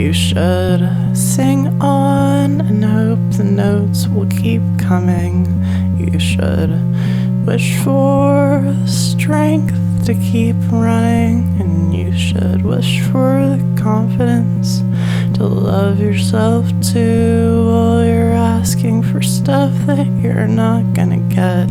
You should sing on and hope the notes will keep coming. You should wish for the strength to keep running, and you should wish for the confidence to love yourself too, while you're asking for stuff that you're not gonna get.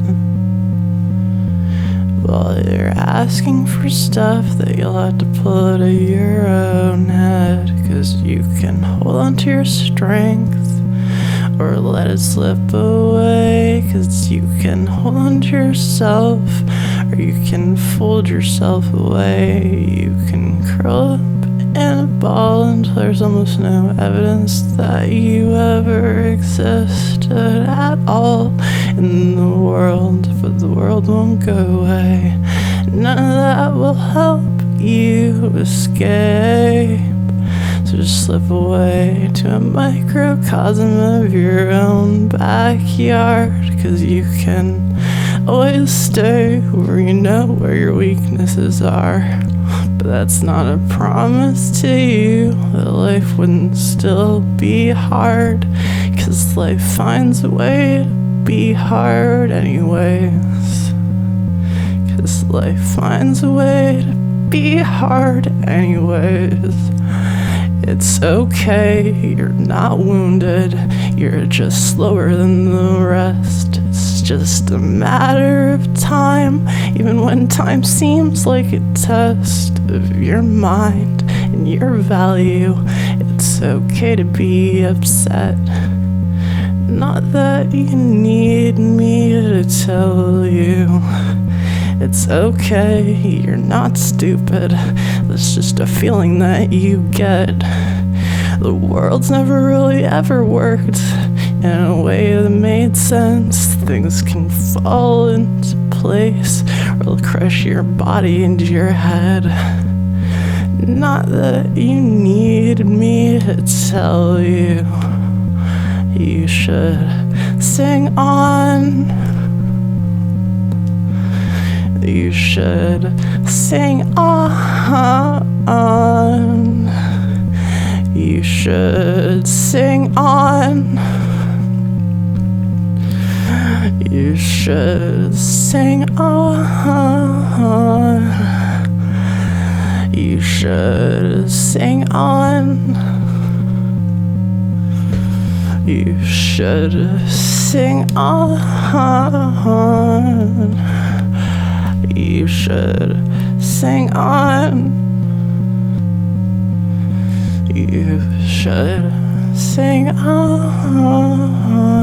While you're asking for stuff that you'll have to pull out of your own head, 'cause you can hold on to your strength or let it slip away, 'cause you can hold on to yourself or you can fold yourself away. You can curl up in a ball until there's almost no evidence that you ever existed at all in the world, but the world won't go away. None of that will help you escape. So just slip away to a microcosm of your own backyard, 'cause you can always stay where you know where your weaknesses are. But that's not a promise to you that life wouldn't still be hard, 'cause life finds a way to be hard anyways. 'Cause life finds a way to be hard anyways. It's okay, you're not wounded, you're just slower than the rest. It's just a matter of time, even when time seems like a test of your mind and your value. It's okay to be upset. Not that you need me to tell you. It's okay, you're not stupid. That's just a feeling that you get. The world's never really ever worked in a way that made sense. Things can fall into place or they'll crush your body into your head. Not that you need me to tell you. You should sing on. You should sing on. You should sing on. You should sing on. You should sing on. You should sing on. You should sing on. You should sing on.